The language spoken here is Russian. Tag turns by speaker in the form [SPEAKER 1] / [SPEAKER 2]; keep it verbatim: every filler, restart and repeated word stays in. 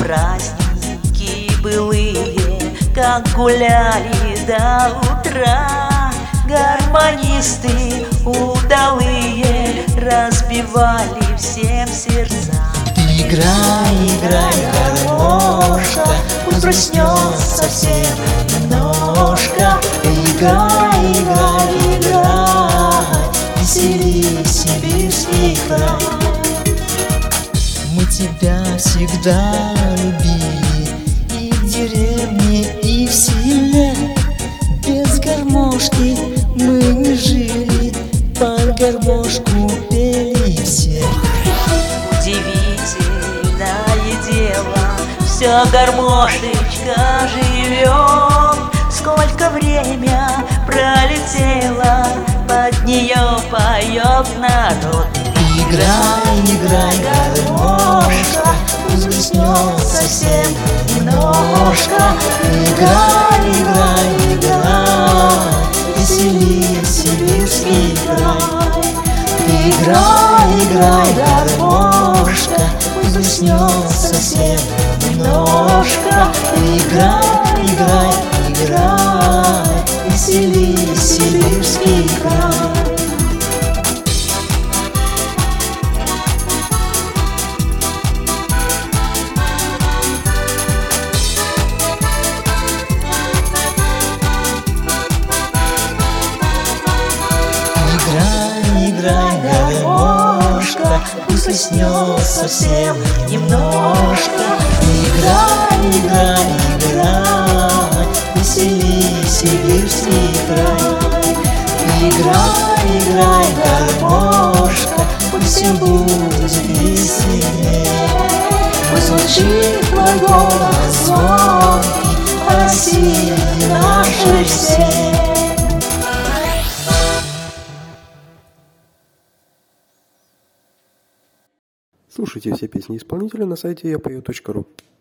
[SPEAKER 1] праздники былые, как гуляли до утра. Гармонисты удалые разбивали всем сердца.
[SPEAKER 2] Играй, играй, гармошка, пусть проснется совсем немножко. Играй, играй, играй, весели сибирский край. Мы тебя всегда любили, и в деревне, и в селе. Без гармошки мы не жили, под гармошку пели все.
[SPEAKER 1] Удивительное дело, все гармошечка живет. Сколько время пролетело, под нее поет народ.
[SPEAKER 2] Играй, играй, гармошка, пусть проснется совсем немножко. Играй, играй, играй, весели сибирский край. Играй, играй, гармошка, пусть проснется совсем немножко. Играй, играй, играй, весели сибирский край. Играй, играй, гармошка, пусть проснется совсем немножко. Играй, играй, играй, весели сибирский край. Играй, играй, гармошка, пусть всем будет веселее. Пусть звучит твой голос звонкий, о России нашей всей.
[SPEAKER 3] Слушайте все песни исполнителя на сайте я пою точка ру.